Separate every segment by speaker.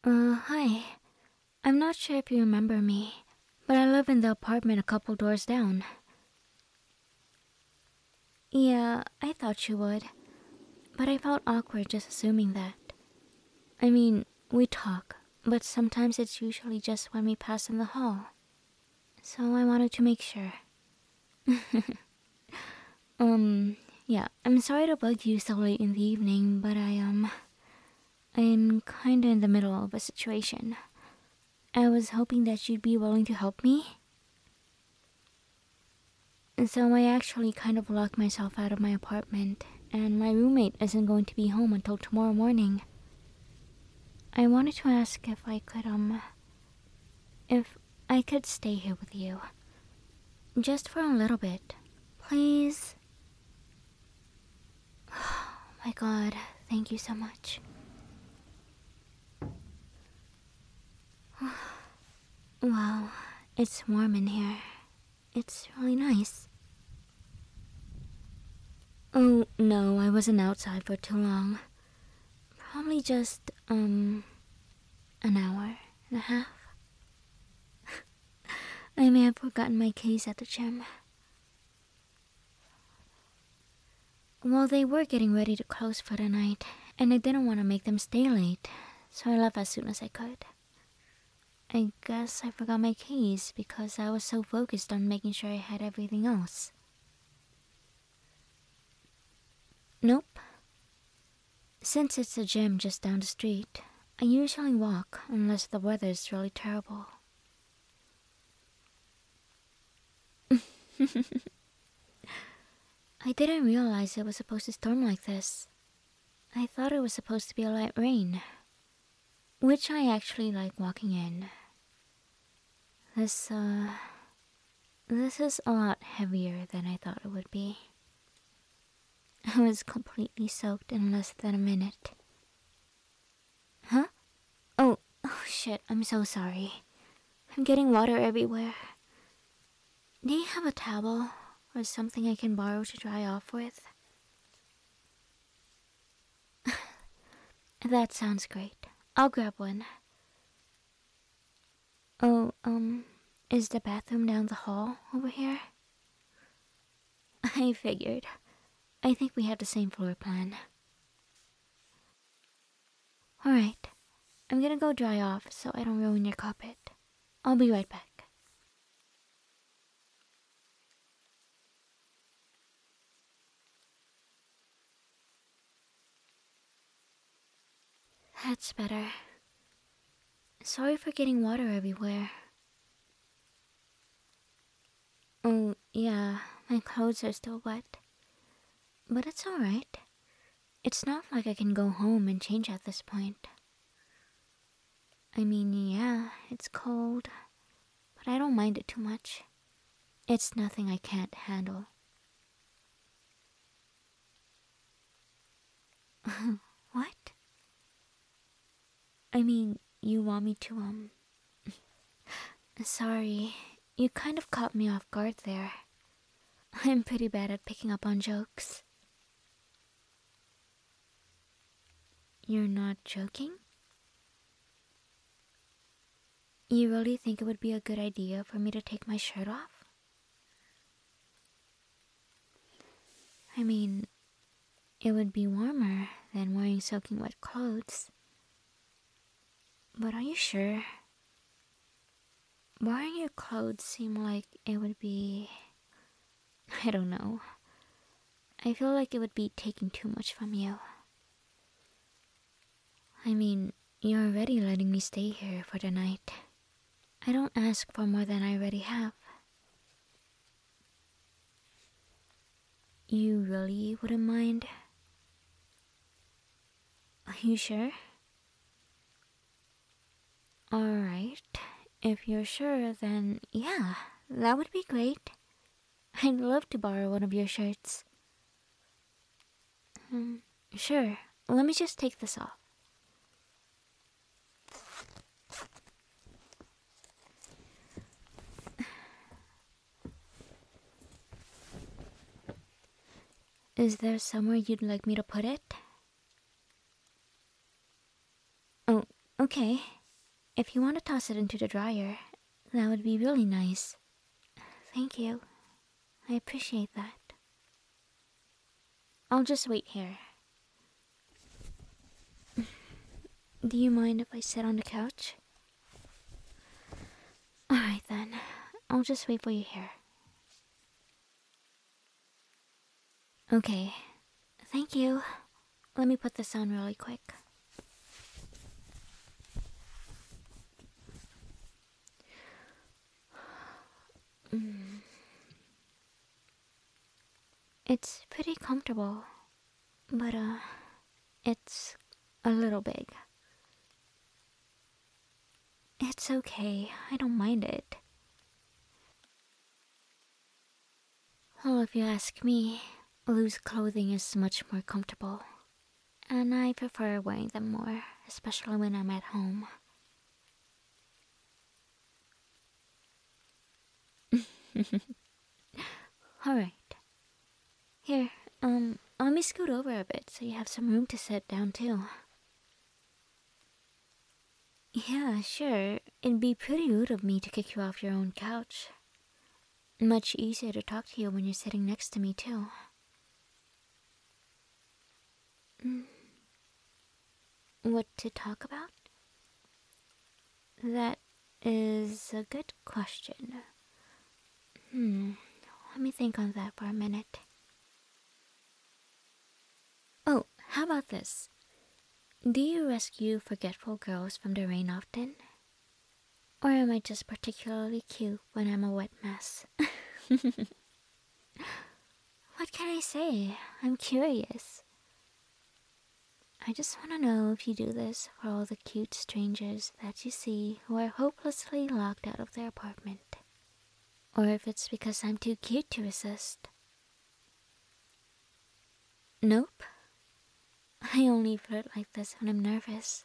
Speaker 1: Hi. I'm not sure if you remember me, but I live in the apartment a couple doors down. Yeah, I thought you would, but I felt awkward just assuming that. I mean, we talk, but sometimes it's usually just when we pass in the hall. So I wanted to make sure. Yeah, I'm sorry to bug you so late in the evening, but I'm kinda in the middle of a situation. I was hoping that you'd be willing to help me. And so I actually kind of locked myself out of my apartment, and my roommate isn't going to be home until tomorrow morning. I wanted to ask if I could stay here with you. Just for a little bit. Please? Oh my god, thank you so much. Wow, it's warm in here. It's really nice. Oh, no, I wasn't outside for too long. Probably just, an hour and a half. I may have forgotten my keys at the gym. Well, they were getting ready to close for the night, and I didn't want to make them stay late, so I left as soon as I could. I guess I forgot my keys because I was so focused on making sure I had everything else. Nope. Since it's a gym just down the street, I usually walk unless the weather is really terrible. I didn't realize it was supposed to storm like this. I thought it was supposed to be a light rain, which I actually like walking in. This, this is a lot heavier than I thought it would be. I was completely soaked in less than a minute. Huh? Oh shit, I'm so sorry. I'm getting water everywhere. Do you have a towel or something I can borrow to dry off with? That sounds great. I'll grab one. Oh, is the bathroom down the hall over here? I figured. I think we have the same floor plan. Alright, I'm gonna go dry off so I don't ruin your carpet. I'll be right back. That's better. Sorry for getting water everywhere. Oh, yeah, my clothes are still wet. But it's alright. It's not like I can go home and change at this point. I mean, yeah, it's cold, but I don't mind it too much. It's nothing I can't handle. What? I mean, you want me to, Sorry, you kind of caught me off guard there. I'm pretty bad at picking up on jokes. You're not joking? You really think it would be a good idea for me to take my shirt off? I mean, it would be warmer than wearing soaking wet clothes. But are you sure? Wearing your clothes seem like it would be... I don't know. I feel like it would be taking too much from you. I mean, you're already letting me stay here for the night. I don't ask for more than I already have. You really wouldn't mind? Are you sure? Alright, if you're sure, then yeah, that would be great. I'd love to borrow one of your shirts. Sure, let me just take this off. Is there somewhere you'd like me to put it? Oh, okay. If you want to toss it into the dryer, that would be really nice. Thank you. I appreciate that. I'll just wait here. Do you mind if I sit on the couch? Alright then. I'll just wait for you here. Okay. Thank you. Let me put this on really quick. It's pretty comfortable, but it's a little big. It's okay, I don't mind it. Well, if you ask me, loose clothing is much more comfortable. And I prefer wearing them more, especially when I'm at home. Alright. Here, let me scoot over a bit so you have some room to sit down too. Yeah, sure. It'd be pretty rude of me to kick you off your own couch. Much easier to talk to you when you're sitting next to me too. What to talk about? That is a good question. Let me think on that for a minute. Oh, how about this? Do you rescue forgetful girls from the rain often? Or am I just particularly cute when I'm a wet mess? What can I say? I'm curious. I just want to know if you do this for all the cute strangers that you see who are hopelessly locked out of their apartment. Or if it's because I'm too cute to resist. Nope. I only flirt like this when I'm nervous.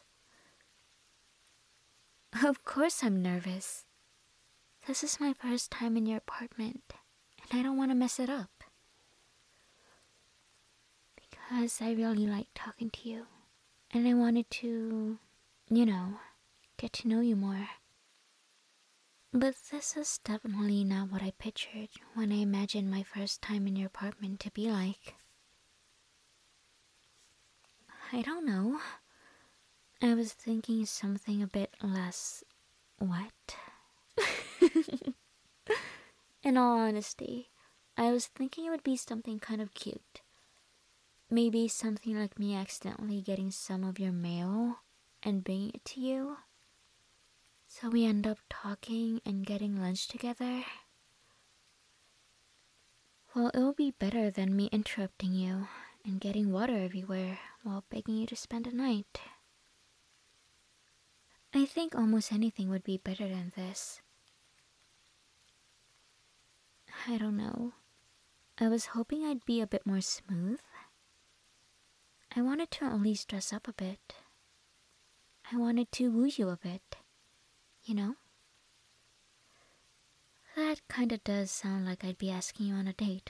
Speaker 1: Of course I'm nervous. This is my first time in your apartment, and I don't want to mess it up. Because I really like talking to you, and I wanted to, get to know you more. But this is definitely not what I pictured when I imagined my first time in your apartment to be like. I don't know. I was thinking something a bit less wet. In all honesty, I was thinking it would be something kind of cute. Maybe something like me accidentally getting some of your mail and bringing it to you. So we end up talking and getting lunch together. Well, it'll be better than me interrupting you and getting water everywhere while begging you to spend the night. I think almost anything would be better than this. I don't know. I was hoping I'd be a bit more smooth. I wanted to at least dress up a bit. I wanted to woo you a bit, you know? That kinda does sound like I'd be asking you on a date,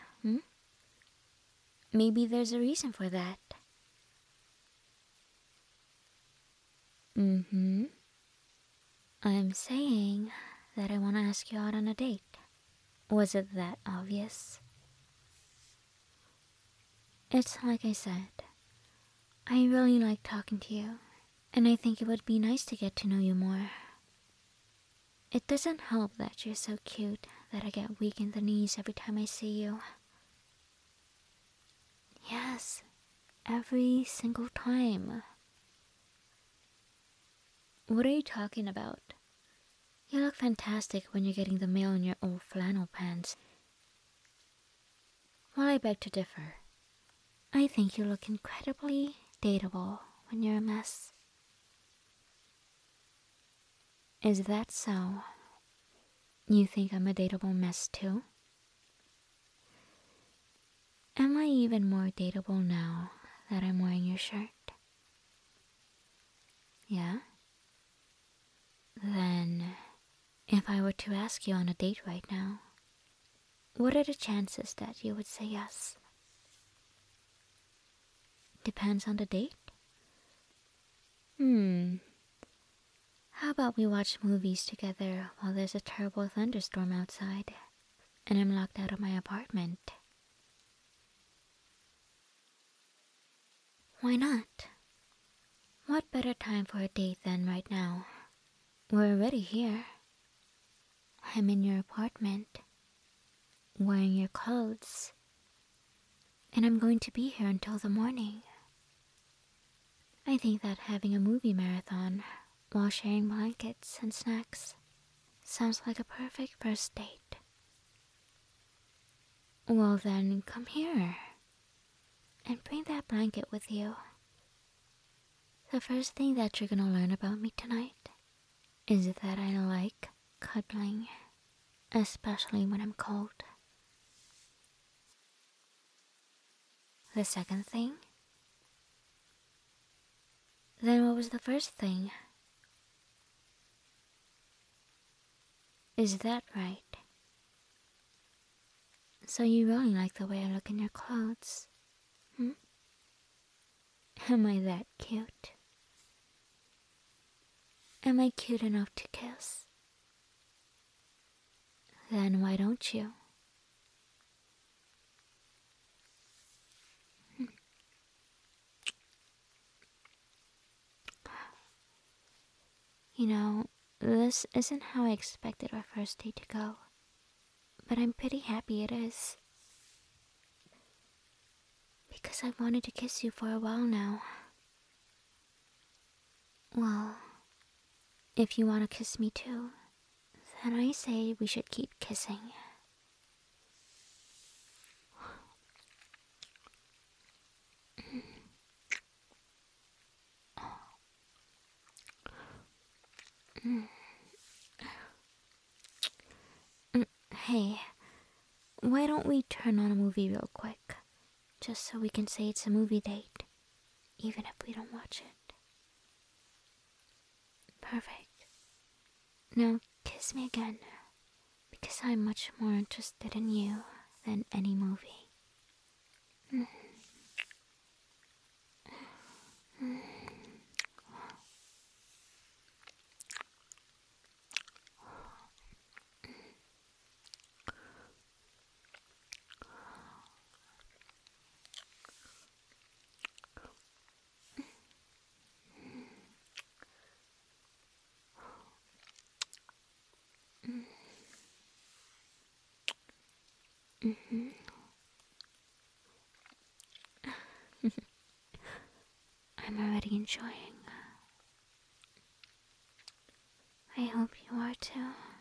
Speaker 1: Maybe there's a reason for that. I'm saying that I want to ask you out on a date. Was it that obvious? It's like I said. I really like talking to you, and I think it would be nice to get to know you more. It doesn't help that you're so cute that I get weak in the knees every time I see you. Yes, every single time. What are you talking about? You look fantastic when you're getting the mail in your old flannel pants. Well, I beg to differ. I think you look incredibly dateable when you're a mess. Is that so? You think I'm a dateable mess too? Am I even more dateable now that I'm wearing your shirt? Yeah? Then, if I were to ask you on a date right now, what are the chances that you would say yes? Depends on the date? How about we watch movies together while there's a terrible thunderstorm outside, and I'm locked out of my apartment? Why not? What better time for a date than right now? We're already here. I'm in your apartment, wearing your clothes, and I'm going to be here until the morning. I think that having a movie marathon while sharing blankets and snacks sounds like a perfect first date. Well then, come here and bring that blanket with you. The first thing that you're gonna learn about me tonight is that I like cuddling, especially when I'm cold. The second thing? Then what was the first thing? Is that right? So you really like the way I look in your clothes, hmm? Am I that cute? Am I cute enough to kiss? Then why don't you? You know, this isn't how I expected our first date to go, but I'm pretty happy it is. Because I've wanted to kiss you for a while now. Well, if you want to kiss me too, then I say we should keep kissing. Hey, why don't we turn on a movie real quick? Just so we can say it's a movie date, even if we don't watch it. Perfect. Now kiss me again, because I'm much more interested in you than any movie. I'm already enjoying. I hope you are too.